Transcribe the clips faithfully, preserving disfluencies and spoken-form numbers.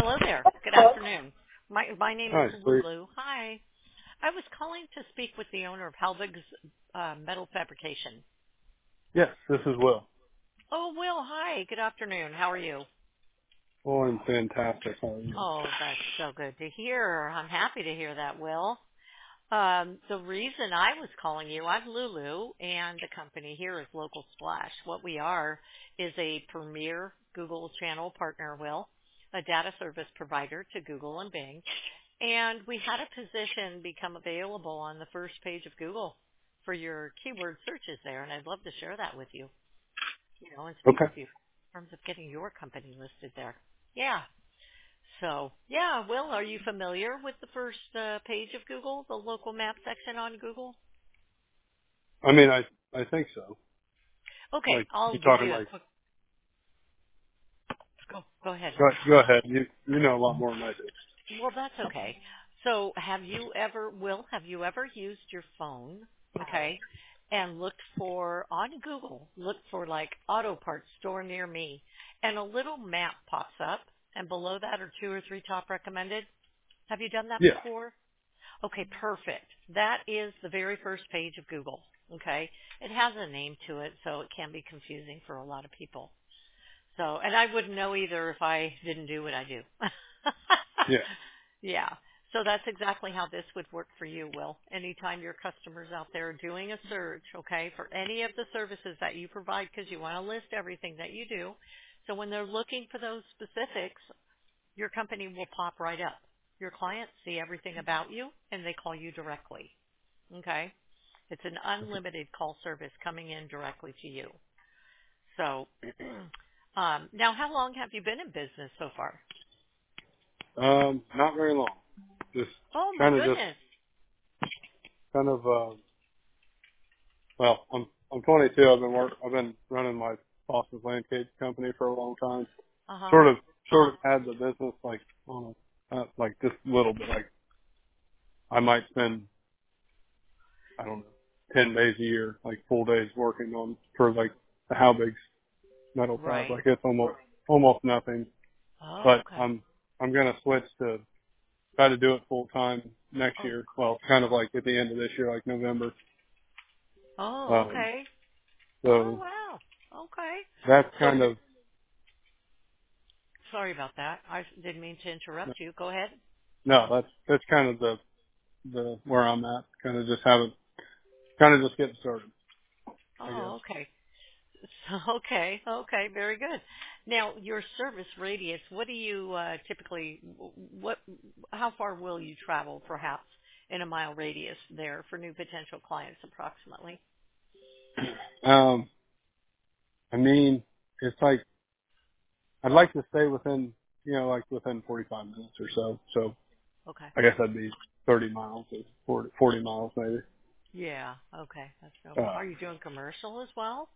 Hello there. Good afternoon. My my name is Hi, sweet. Lulu. Hi. I was calling to speak with the owner of Halbig's uh, Metal Fabrication. Yes, this is Will. Oh, Will. Hi. Good afternoon. How are you? Oh, I'm fantastic. How are you? Oh, that's so good to hear. I'm happy to hear that, Will. Um, the reason I was calling you, I'm Lulu, and the company here is Local Splash. What we are is a premier Google channel partner, Will, a data service provider to Google and Bing. And we had a position become available on the first page of Google for your keyword searches there, and I'd love to share that with you, you know, and speak Okay. with you in terms of getting your company listed there. Yeah. So, yeah, Will, are you familiar with the first uh, page of Google, the local map section on Google? I mean, I I think so. Okay, Like I'll you give talking you a like quick, go, go ahead. go go ahead. You you know a lot more than I do. Well, that's okay. So have you ever, Will, have you ever used your phone, okay, and looked for, on Google, looked for like auto parts store near me, and a little map pops up, and below that are two or three top recommended? Have you done that Yeah. before? Okay, perfect. That is the very first page of Google, okay? It has a name to it, so it can be confusing for a lot of people. So, and I wouldn't know either if I didn't do what I do. Yeah. Yeah. So that's exactly how this would work for you, Will. Anytime your customers out there doing a search, okay, for any of the services that you provide, because you want to list everything that you do. So when they're looking for those specifics, your company will pop right up. Your clients see everything about you, and they call you directly. Okay? It's an unlimited call service coming in directly to you. So, um, now how long have you been in business so far? Um, not very long. Just Oh my kind of just goodness. kind of uh. Well, I'm I'm twenty-two. I've been work. I've been running my Boston Landscape company for a long time. Uh huh. Sort of sort of had the business like on a uh, like just a little bit. Like I might spend I don't know ten days a year, like full days working on for like the how big metal fab. Right. Like it's almost almost nothing. Oh, But okay. I'm I'm gonna switch to try to do it full time next Oh, year. Well, kind of like at the end of this year, like November. oh, Um, okay. Oh, so wow. Okay. that's So, kind of sorry about that. I didn't mean to interrupt you. Go ahead. no, that's that's kind of the the where I'm at. Kind of just haven't kind of just getting started, I guess. Oh, okay. So, okay. Okay. Very good. Now, your service radius. What do you uh, typically? What? How far will you travel, perhaps, in a mile radius there for new potential clients, approximately? Um, I mean, it's like I'd like to stay within you know like within forty-five minutes or so. So Okay. I guess that'd be thirty miles or forty, forty miles maybe. Yeah. Okay. That's no problem. Uh, Are you doing commercial as well?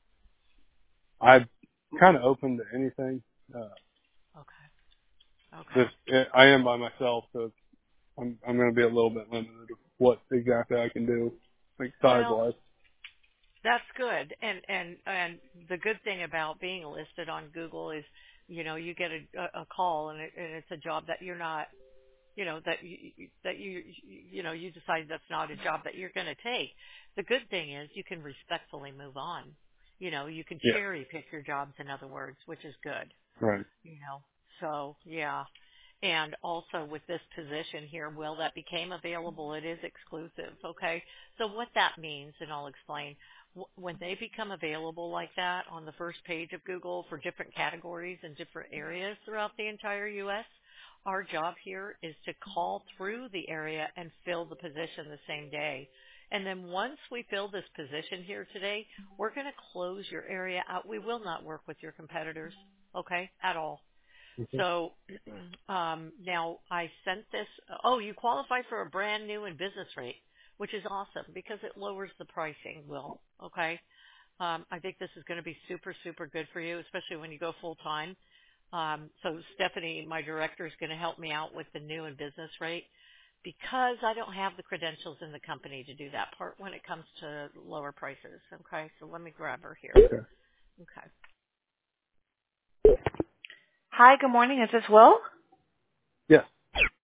I'm kind of open to anything. Uh, Okay. Okay. just I am by myself, so I'm I'm going to be a little bit limited of what exactly I can do, like size Well, wise. that's good. And and and the good thing about being listed on Google is, you know, you get a, a call and, it, and it's a job that you're not, you know, that you that you you know you decide that's not a job that you're going to take. The good thing is you can respectfully move on. You know, you can Yeah. cherry pick your jobs, in other words, which is good. Right. You know, so yeah. And also with this position here, Will, that became available, it is exclusive, okay? So what that means, and I'll explain, w- when they become available like that on the first page of Google for different categories and different areas throughout the entire U S, our job here is to call through the area and fill the position the same day. And then once we fill this position here today, we're going to close your area out. We will not work with your competitors, okay, at all. Okay. So um, now I sent this. Oh, you qualify for a brand new and business rate, which is awesome because it lowers the pricing. Will, okay? Um, I think this is going to be super, super good for you, especially when you go full time. Um, so Stephanie, my director, is going to help me out with the new and business rate because I don't have the credentials in the company to do that part when it comes to lower prices. Okay, so let me grab her here. Okay. Okay. Hi, good morning. Is this Will?